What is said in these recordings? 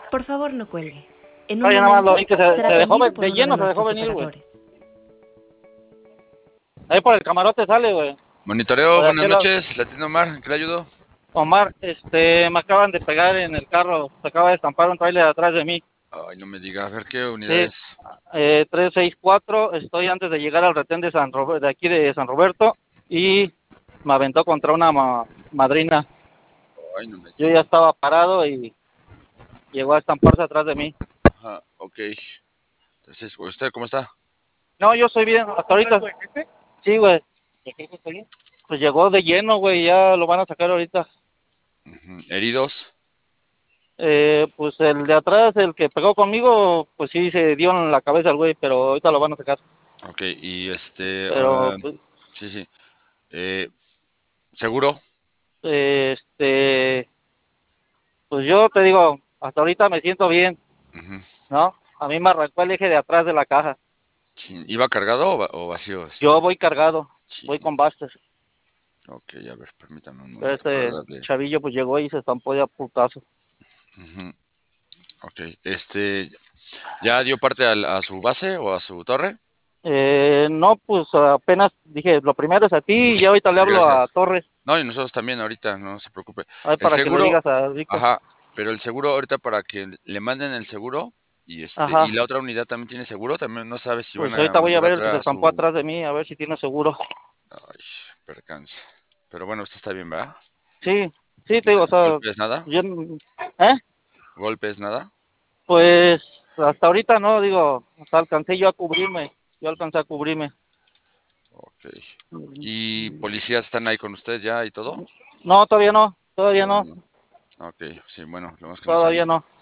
Por favor, no cuelgue. En un Oye, nada más lo momento vi que se será dejó atendido por de uno de lleno, se dejó nuestros venir, güey. operadores. Ahí por el camarote sale, güey. Monitoreo, O de buenas aquel lado. noches. La tienda Omar, ¿en qué le ayudo? Omar, me acaban de pegar en el carro. Se acaba de estampar un trailer atrás de mí. Ay, no me diga, a ver qué Sí, unidades. 364. Estoy antes de llegar al retén de de aquí de San Roberto. Y me aventó contra una madrina. Ay, no me Yo diga. ya estaba parado y llegó a estamparse atrás de mí. Ajá, ok. Entonces, ¿usted cómo está? No, yo estoy bien. Hasta ahorita. Sí, güey. Pues llegó de lleno, güey. Ya lo van a sacar ahorita. ¿Heridos? Pues el de atrás, el que pegó conmigo, pues sí se dio en la cabeza el güey, pero ahorita lo van a sacar. Ok, y Pero, pues, sí, sí. Eh, ¿Seguro? este, pues yo te digo, hasta ahorita me siento bien, Ujú. ¿no? A mí me arrancó el eje de atrás de la caja. ¿Iba cargado o vacío? Yo voy cargado, voy Chin. con Baster. Ok, a ver, permítame un Pero momento para este darle. chavillo pues llegó y se estampó de a putazo. Ujú. Ok, ¿ya dio parte a su base o a su torre? No, pues apenas dije, lo primero es a ti y ya ahorita le Sí, hablo a gracias. Torres, No, y nosotros también ahorita, no se preocupe. ahí El para que le seguro, digas a Rico. ajá, pero el seguro ahorita para que le manden el seguro y Ajá, la otra unidad también tiene seguro, también no sabe si van pues a ahorita voy a mandar a ver el que traer se a estampó su, atrás de mí, a ver si tiene seguro. ay, percance. Pero bueno, usted está bien, ¿verdad? Sí, sí, te digo, o sea, ¿Golpes nada? yo, ¿eh? ¿Golpes nada? Pues hasta ahorita no, digo, hasta alcancé yo a cubrirme, yo alcancé a cubrirme. Ok. ¿Y policías están ahí con usted ya y todo? No, todavía no, todavía Todavía no, no. Ok, sí, bueno, lo más que nos todavía avise. no,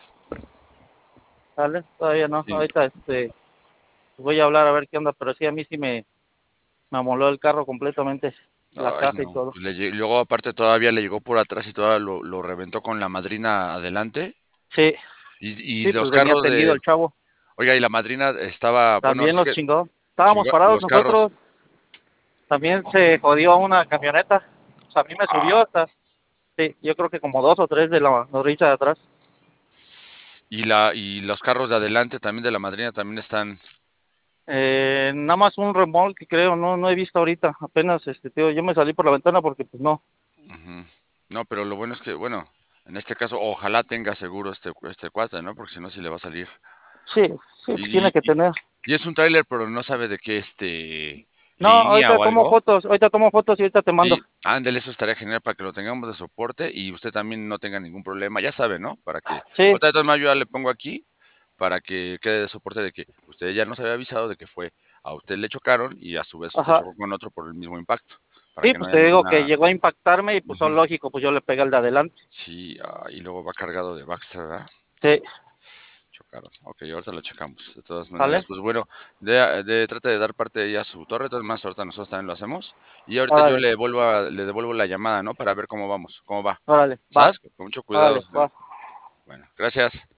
¿vale? Todavía no, Sí. ahorita voy a hablar a ver qué onda, pero sí, a mí sí me amoló el carro completamente, la Ay, caja y no. todo. Pues luego aparte todavía le llegó por atrás y todavía lo reventó con la madrina adelante. Sí, Y sí, los pues venía carros tendido de, el chavo, oiga, y la madrina estaba, bueno, ahora también sí los que chingó. Estábamos chingó parados los carros. nosotros, también se jodió una camioneta, o sea, a mí me subió Ah, hasta, sí, yo creo que como dos o tres de la nodriza de atrás. y los carros de adelante también de la madrina también están. Nada más un remolque, creo, no he visto ahorita, apenas, tío, yo me salí por la ventana porque, pues, no. Ujú. No, pero lo bueno es que, bueno, en este caso, ojalá tenga seguro este cuate, ¿no? Porque si no, sí le va a salir. Sí, sí, pues Y, tiene que y, tener. y es un tráiler, pero no sabe de qué No, línea o algo. ahorita tomo fotos y ahorita te mando. Sí, ándale, eso estaría genial para que lo tengamos de soporte y usted también no tenga ningún problema, ya sabe, ¿no? Para que, Sí, otra de todas maneras yo ya le pongo aquí para que quede de soporte de que usted ya nos había avisado de que fue a usted le chocaron y a su vez usted ajá. chocó con otro por el mismo impacto, para Sí, que no pues haya te digo que ninguna. llegó a impactarme y pues, Ujú. lógico, pues yo le pegué al de adelante. Sí, y luego va cargado de Baxter, ¿verdad? Sí, Chocaron. Ok, ahorita lo checamos. De todas maneras, ¿vale? pues bueno, trate de dar parte de ella a su torre, de todas maneras, ahorita nosotros también lo hacemos. Y ahorita yo Órale, le devuelvo la llamada, ¿no? Para ver cómo vamos, cómo va. órale, va, ¿Sabes? Con mucho cuidado. órale, va. Bueno, gracias.